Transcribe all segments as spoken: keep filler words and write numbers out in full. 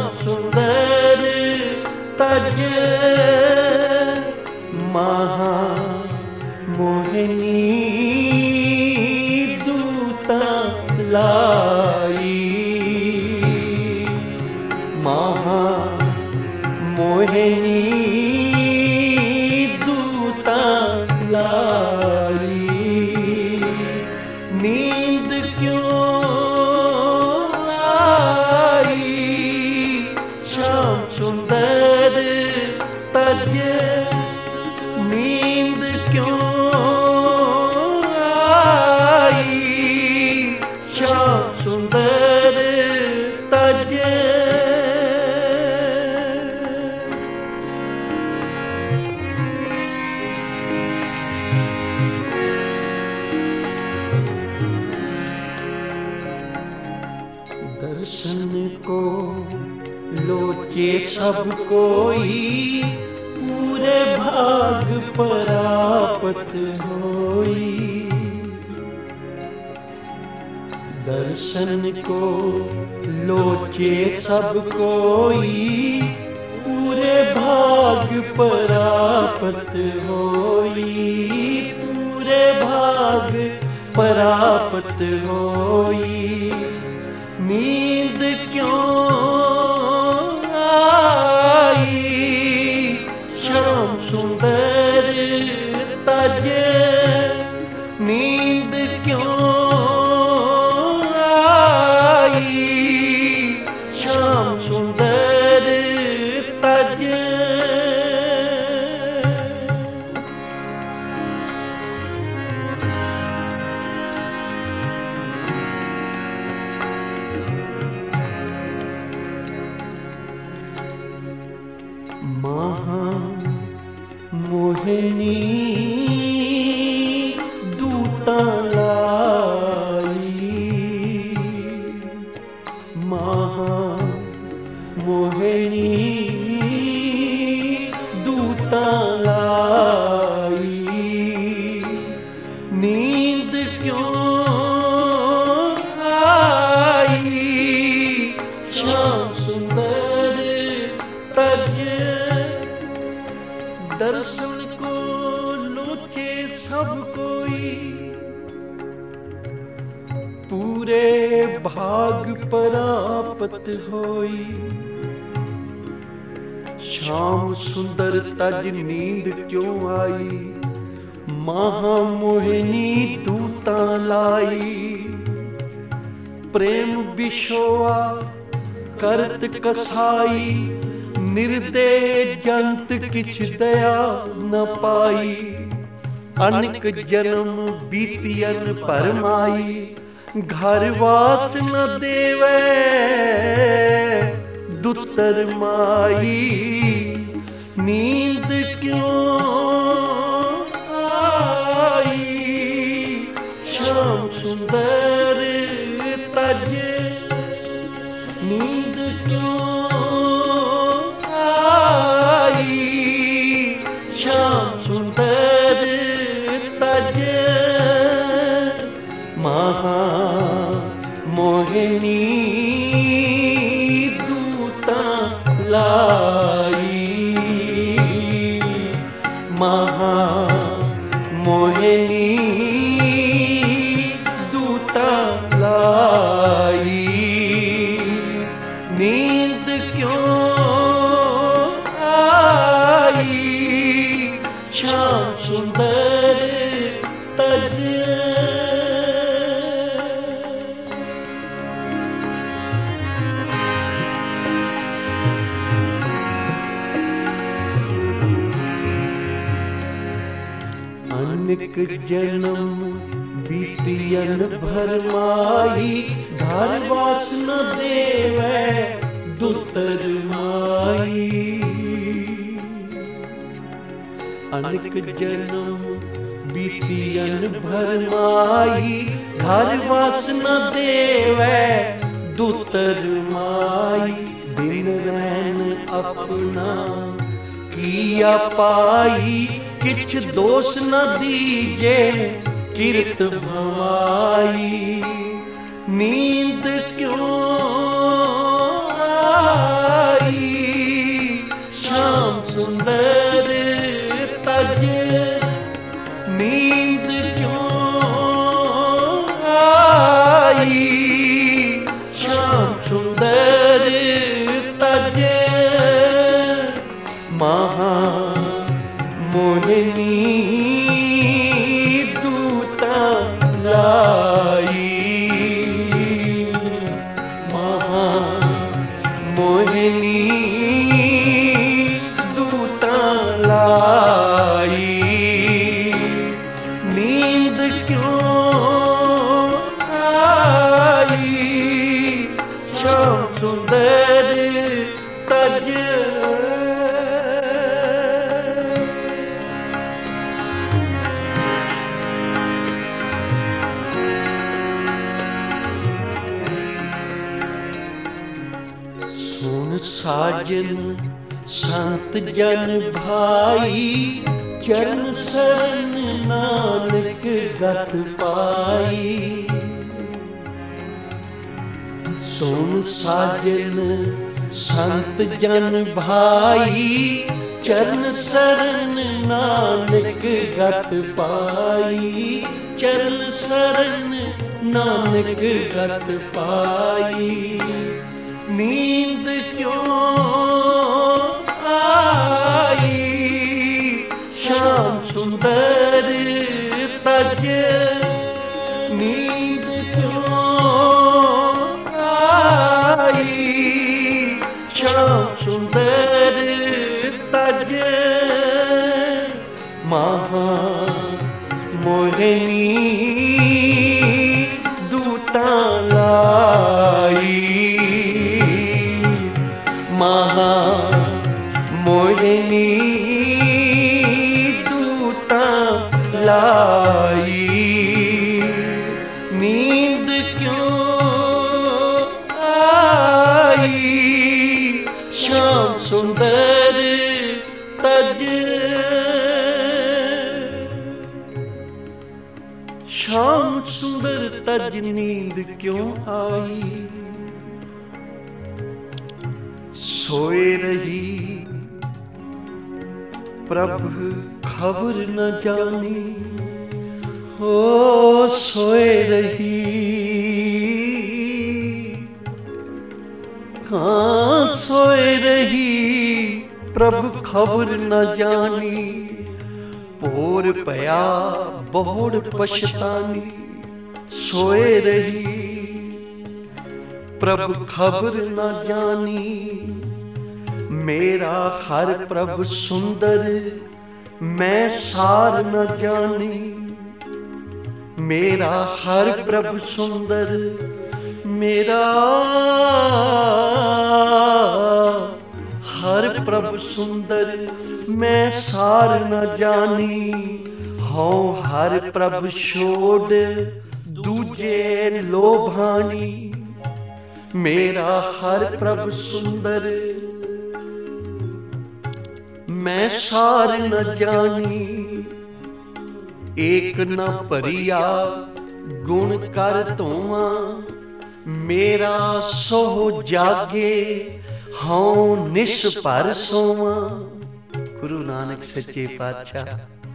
सुंदर तज महा मोहिनी दूता लाई महा मोहिनी दूता लाई नींद क्यों आई श्याम सुंदर तज नींद क्यों आई श्याम सुंदर तज दर्शन को लोचे सब कोई पूरे भाग परापत होई दर्शन को लोचे सब कोई पूरे भाग परापत होई पूरे भाग परापत होई नींद क्यों आई श्याम सुंदर तज नींद क्यों आई श्याम सुंदर तज महा मोहिनी दूता लाई महा मोहिनी दूता लाई नींद क्यों आई श्याम सुंदर तज दर्शन को लोचे सब कोई पूरे भाग परापत होई श्याम सुंदर तज नींद क्यों आई महामोहिनी दूता लाई प्रेम बिशोआ करत कसाई निर्दे जंत किछ दया न पाई अनेक जन्म बीतियन परमाई घर वास न देवे दुतर माई नींद क्यों आई श्याम सुंदर तज नींद क्यों श्याम सुंदर तज महा मोहिनी दूता लाई महा मोहिनी दूता लाई नींद क्यों आई श्याम सुंदर तज अनेक जन्म बीतियन भरमाई घर वास न देवे दुतर माई अनेक जन्म बीतियन भरमाई घर वास न देवे दुतर माई दिन रैन अपना किया पाई किछ दोष न दीजे किरत भवाई नींद क्यों महा मोहिनी दूता लाई, महा मोहिनी दूता लाई। नींद क्यों आई श्याम सुंदर तज, सुन साजन संत जन भाई, चरण शरण नानक गत पाई। सुन साजन संत जन भाई, चरण शरण नानक गत पाई। चरण शरण नानक गत पाई। नींद क्यों आई श्याम सुंदर तज, नींद क्यों आई श्याम सुंदर तज। महा मोहिनी दूता लाई, महा मोहिनी दूता लाई। नींद क्यों आई श्याम सुंदर तज, श्याम सुंदर तज नींद क्यों आई। सोए रही प्रभु खबर न जानी, हो सोए रही हाँ सोए रही प्रभु खबर न जानी। पोर पया बहुड़ पछतानी, सोए रही प्रभु खबर न जानी। मेरा हर प्रभु सुंदर मैं सार न जानी। मेरा हर प्रभु सुंदर मेरा हर प्रभु सुंदर मैं सार न जानी। हूँ हर प्रभु छोड़ दूजे लोभानी। मेरा हर प्रभु सुंदर मैं सार न जानी। एक न परिया गुण कर तोवा, मेरा सोह जागे हूँ निस भर सोवा। गुरु नानक सच्चे पातशाह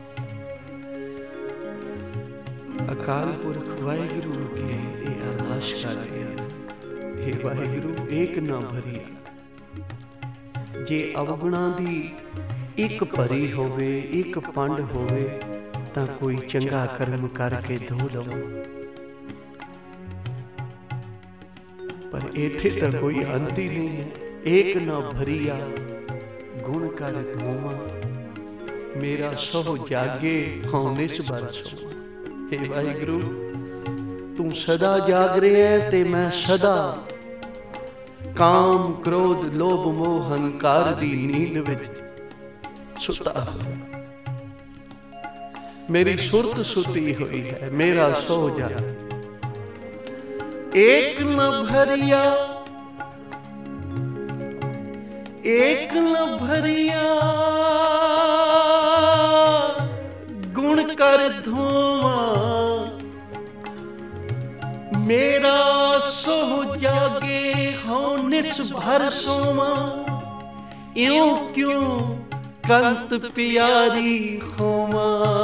अकाल पुरख वाहिगुरु के ये अरदास कर रहे हैं। हे वाहिगुरु एक ना भरिया, जे अवगुणा दी एक भरी होवे एक पंड होवे तां कोई चंगा कर्म करके धो लवो। पर इत्थे तां कोई अंत ही नहीं है। एक ना भरिया गुण कर धोवा, मेरा सोह जागे हूँ निस भर सोवा। हे वाहिगुरु तू सदा जाग रहे है ते मैं सदा काम क्रोध लोभ मोह हंकार दी नींद विच सुता। मेरी सुरत सुती हुई है, मेरा सो जा। एक न भरिया एक न भरिया गुण कर धोवा, मेरा सोह जागे हूँ निस भर सोवा। इयों क्यों कंत प्यारी होवा,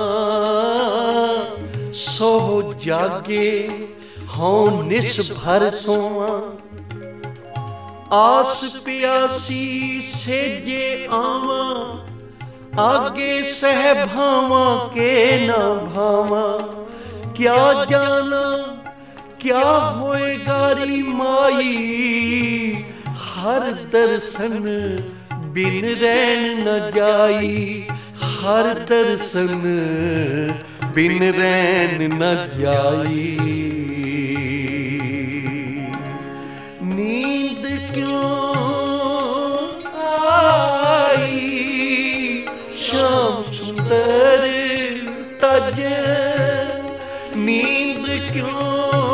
सोह जागे हूँ निस भर सोवा। आस प्यासी सेजे आवा, आगे सह भावा के ना भावा। क्या जाना क्या होएगा री माई, हर दर्शन बिन रैन न जाई, हर दर्शन बिन रैन न जाई। नींद क्यों आई शाम सुंदर तज, नींद क्यों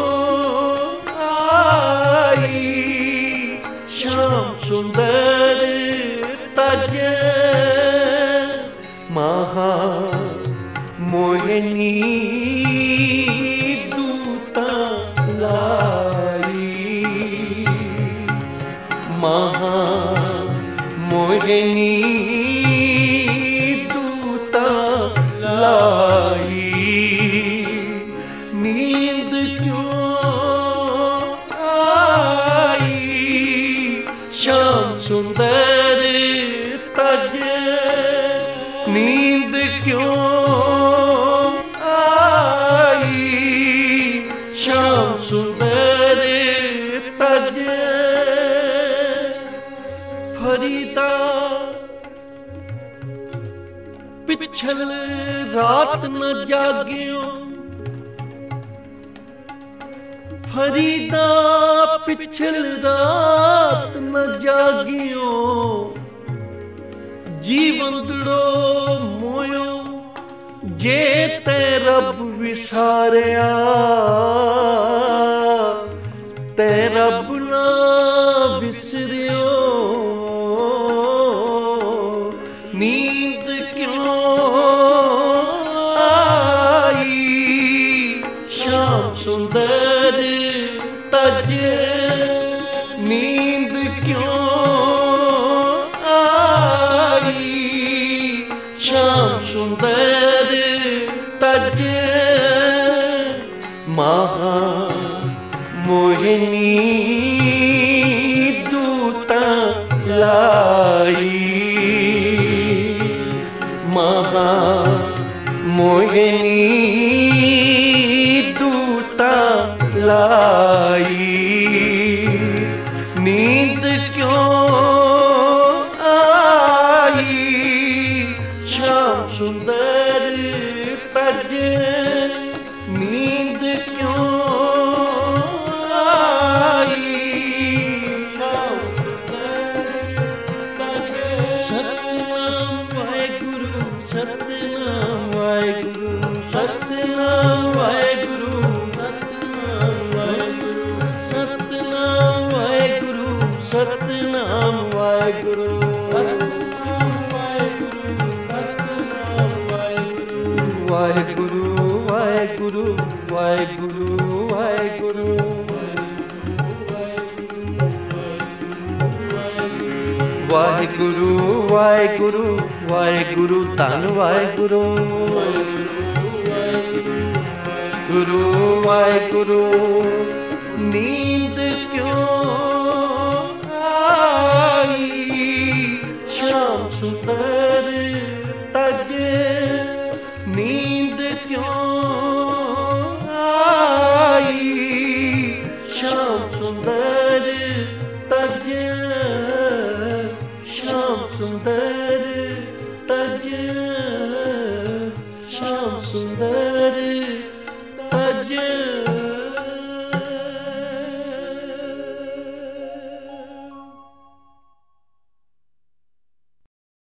आई शाम सुंदर तज। महा मोहिनी दूता लाई, महा मोहिनी दूता लाई। नींद क्यों आई शाम सुंदर तज, नींद क्यों आई शाम सुंदर तज। फरीदा पिछल रात न जागियो, फरीदा पिछल रात न जागियो। जीवंदड़ो मोयो जे ते रब विसारिया, ते रब ना विसरियो। नींद क्यों आई शाम सुंदर तज, नींद क्यों आई शाम सुंदर तज। महा मोहिनी दूता लाई, महा मोहिनी दूता लाई। नींद क्यों आई शाम सुंदर तज, नींद क्यों आई शाम सुंदर तज। सतनाम वाहेगुरु सतनाम वाहेगुरु, सतनाम वाहेगुरु सतनाम वाहेगुरु, सतनाम वाहेगुरु सतनाम वाहेगुरु, वाहेगुरु वाहेगुरु वाहेगुरु वाहेगुरु वाहेगुरु वाहेगुरु वाहेगुरु धन वाहेगुरु, गुरु वाहेगुरु। नींद क्यों आई शाम सुंदर तज, नींद क्यों आई शाम सुंदर तज, शाम सुंदर तज, शाम सुंदर